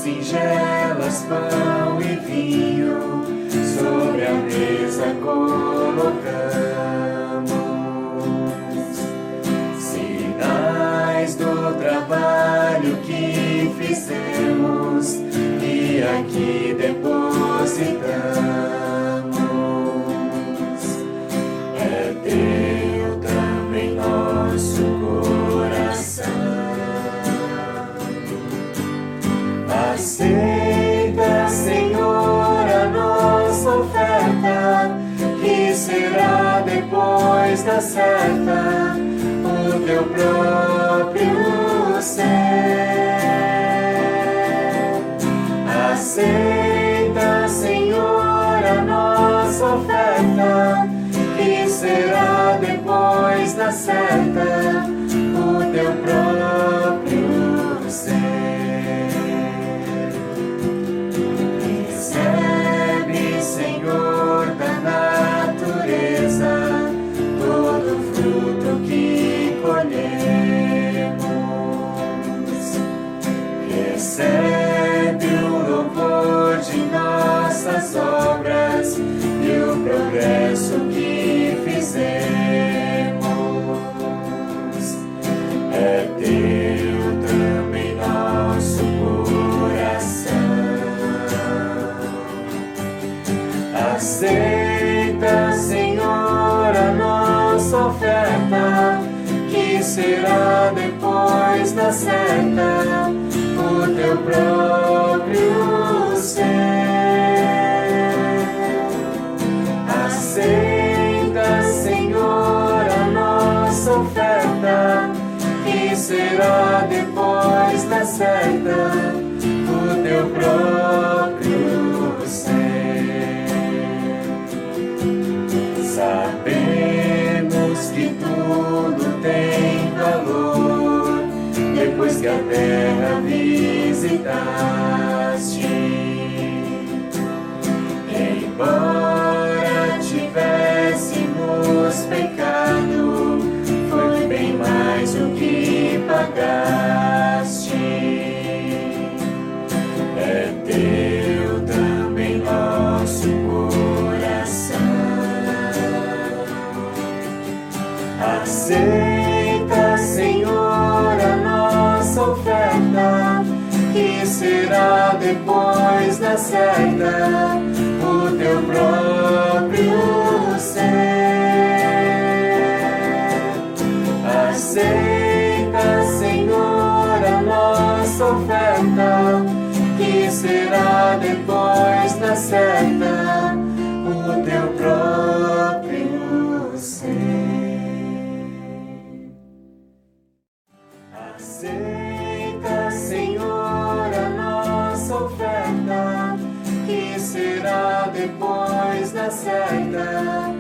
singelas, pão e vinho, sobre a mesa colocamos, sinais do trabalho que fizemos e aqui depositamos. É teu também nosso coração. Aceita, Senhor, a nossa oferta, que será depois da certa o teu próprio ser. Aceita, Senhor, a nossa oferta, que será depois da certa o teu próprio ser. Recebe, Senhor, da natureza todo o fruto que colhemos. Recebe o louvor de nossas obras e o progresso que fizemos. É teu também nosso coração. Aceita, Senhor, a nossa oferta, que será depois da certa o teu próprio ser. Aceita, Senhor, a nossa oferta, que será depois da certa o teu próprio ser. Sabemos que tudo tem valor depois que a terra visitaste. Embora tivéssemos pecado, foi bem mais o que pagaste. É teu também nosso coração. Aceita, Senhor, a nossa oferta, que será depois da certa o teu próprio ser. Aceita, Senhor, a nossa oferta, que será depois da certa o teu próprio ser. Aceita, Senhor, a nossa oferta, que será depois da certa